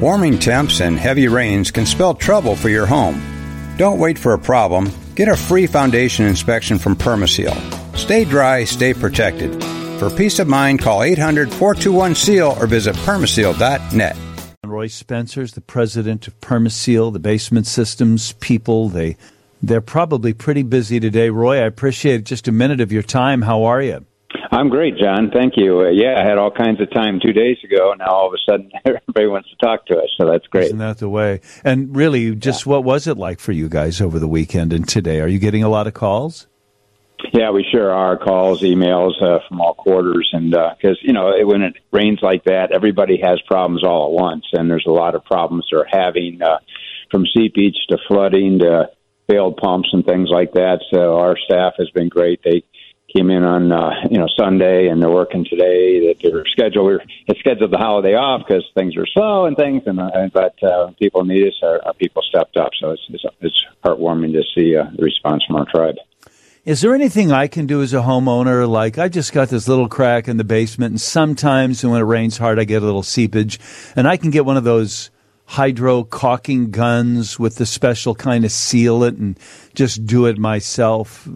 Warming temps and heavy rains can spell trouble for your home. Don't wait for a problem. Get a free foundation inspection from Permaseal. Stay dry, stay protected. For peace of mind, call 800-421-SEAL or visit permaseal.net. Roy Spencer's the president of Permaseal, the basement systems people. They're probably pretty busy today. Roy, I appreciate just a minute of your time. How are you? I'm great, John. Thank you. I had all kinds of time 2 days ago. Now all of a sudden everybody wants to talk to us, so that's great. Isn't that the way? And really, just what was it like for you guys over the weekend and today? Are you getting a lot of calls? Yeah, we sure are. Calls, emails from all quarters. And because, when it rains like that, everybody has problems all at once. And there's a lot of problems they're having from seepage to flooding to failed pumps and things like that. So our staff has been great. They came in on, Sunday, and they're working today. That they're scheduled the holiday off because things are slow and things. But people need us. Our people stepped up. So it's heartwarming to see the response from our tribe. Is there anything I can do as a homeowner? Like, I just got this little crack in the basement, and sometimes when it rains hard, I get a little seepage, and I can get one of those hydro caulking guns with the special kind of sealant and just do it myself.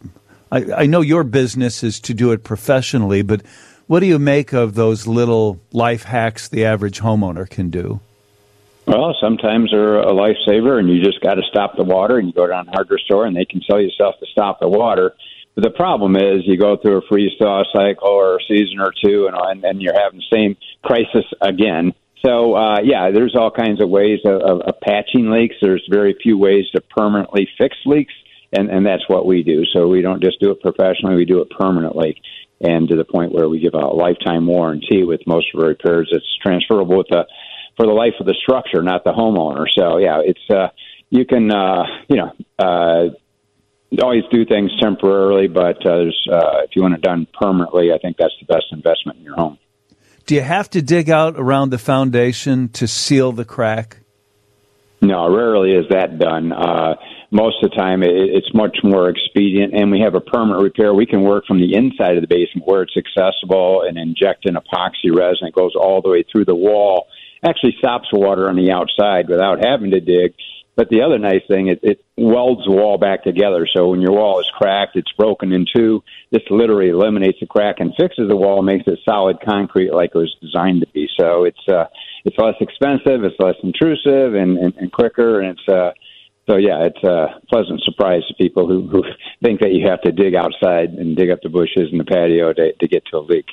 I know your business is to do it professionally, but what do you make of those little life hacks the average homeowner can do? Well, sometimes they're a lifesaver, and you just got to stop the water, and you go down to a hardware store, and they can sell you stuff to stop the water. But the problem is you go through a freeze-thaw cycle or a season or two, and you're having the same crisis again. So, there's all kinds of ways of patching leaks. There's very few ways to permanently fix leaks, and that's what we do. So we don't just do it professionally, we do it permanently, and to the point where we give a lifetime warranty with most of our repairs. It's transferable for the life of the structure, not the homeowner. So, it's you can, always do things temporarily, but if you want it done permanently, I think that's the best investment in your home. Do you have to dig out around the foundation to seal the crack? No, rarely is that done. Most of the time, it's much more expedient, and we have a permanent repair. We can work from the inside of the basement where it's accessible and inject an epoxy resin. It goes all the way through the wall. Actually stops water on the outside without having to dig. But the other nice thing, it welds the wall back together. So when your wall is cracked, it's broken in two. This literally eliminates the crack and fixes the wall, makes it solid concrete like it was designed to be. So it's less expensive, it's less intrusive, and quicker. And it's a pleasant surprise to people who think that you have to dig outside and dig up the bushes in the patio to get to a leak.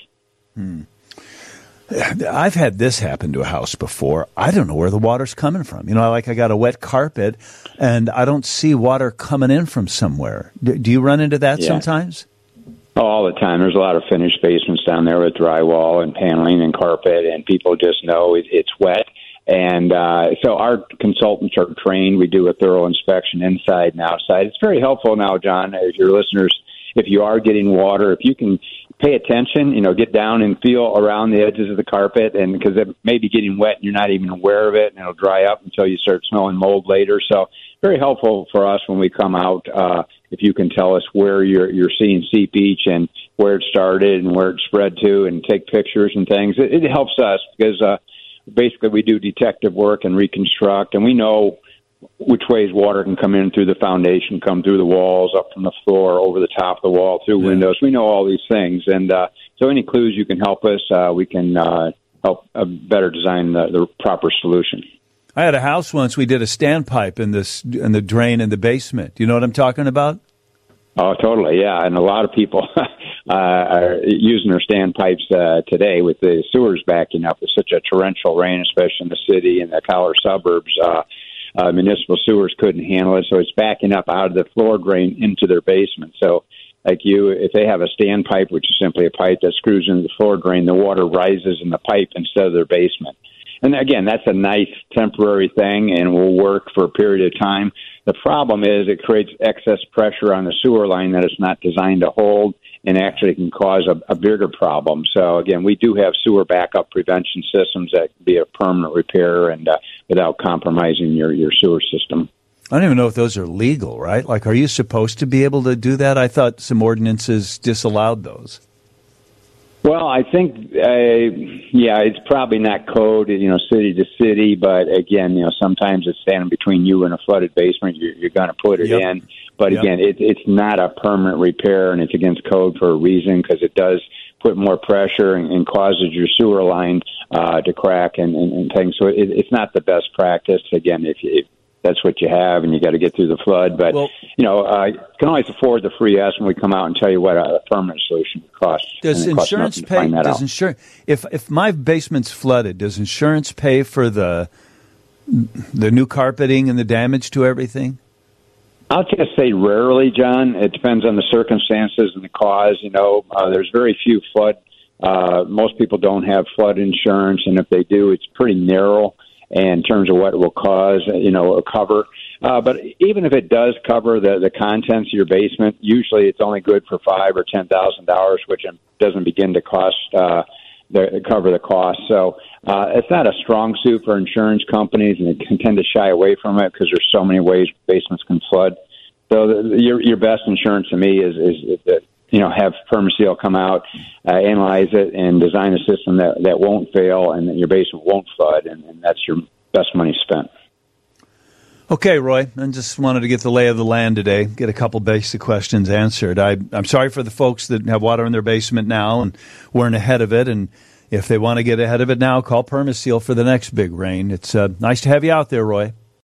I've had this happen to a house before. I don't know where the water's coming from. I got a wet carpet, and I don't see water coming in from somewhere. Do you run into that sometimes? Oh, all the time. There's a lot of finished basements down there with drywall and paneling and carpet, and people just know it's wet. And so our consultants are trained. We do a thorough inspection inside and outside. It's very helpful now, John, as your listeners, if you are getting water, if you can pay attention, get down and feel around the edges of the carpet, and because it may be getting wet and you're not even aware of it, and it'll dry up until you start smelling mold later. So very helpful for us when we come out, if you can tell us where you're seeing seepage and where it started and where it spread to, and take pictures and things. It helps us because basically we do detective work and reconstruct, and we know which ways water can come in through the foundation, come through the walls, up from the floor, over the top of the wall, through windows. We know all these things. And so any clues you can help us, we can help better design the proper solution. I had a house once, we did a standpipe in the drain in the basement. Do you know what I'm talking about? Oh, totally, yeah. And a lot of people are using their standpipes today with the sewers backing up with such a torrential rain, especially in the city and the collar suburbs. Municipal sewers couldn't handle it, so it's backing up out of the floor drain into their basement. So, if they have a standpipe, which is simply a pipe that screws into the floor drain, the water rises in the pipe instead of their basement. And again, that's a nice temporary thing and will work for a period of time. The problem is it creates excess pressure on the sewer line that it's not designed to hold, and actually can cause a bigger problem. So, again, we do have sewer backup prevention systems that can be a permanent repair and without compromising your sewer system. I don't even know if those are legal, right? Like, are you supposed to be able to do that? I thought some ordinances disallowed those. Well, I think, it's probably not code, city to city, but again, sometimes it's standing between you and a flooded basement. You're going to put it in, but again, it's not a permanent repair, and it's against code for a reason because it does put more pressure and causes your sewer line to crack and things. So it's not the best practice. Again, if that's what you have, and you got to get through the flood. But you can always afford the free estimate when we come out and tell you what a permanent solution costs. Does insurance pay? If my basement's flooded, does insurance pay for the new carpeting and the damage to everything? I'll just say rarely, John. It depends on the circumstances and the cause. There's very few flood. Most people don't have flood insurance, and if they do, it's pretty narrow in terms of what it will cause, cover. But even if it does cover the contents of your basement, usually it's only good for $5,000 or $10,000, which doesn't begin to cover the cost. So it's not a strong suit for insurance companies, and they can tend to shy away from it because there's so many ways basements can flood. So your best insurance to me is that have Permaseal come out, analyze it, and design a system that won't fail and that your basement won't flood, and that's your best money spent. Okay, Roy, I just wanted to get the lay of the land today, get a couple basic questions answered. I'm sorry for the folks that have water in their basement now and weren't ahead of it, and if they want to get ahead of it now, call Permaseal for the next big rain. It's nice to have you out there, Roy.